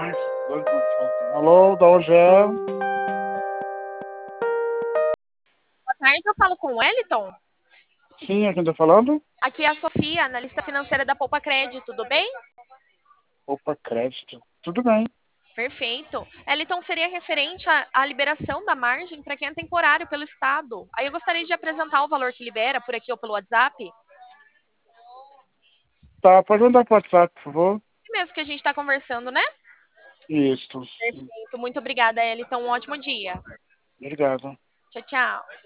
Alô, da onde é? Boa tarde, eu falo com o Wellington. Sim, é quem tá falando? Aqui é a Sofia, analista financeira da Poupa Crédito, tudo bem? Opa, crédito. Tudo bem. Perfeito. Wellington, seria referente à liberação da margem para quem é temporário pelo Estado. Aí eu gostaria de apresentar o valor que libera por aqui ou pelo WhatsApp. Tá, pode mandar pro WhatsApp, por favor. É mesmo que a gente está conversando, né? Isso. Perfeito. Muito obrigada, Wellington. Um ótimo dia. Obrigado. Tchau, tchau.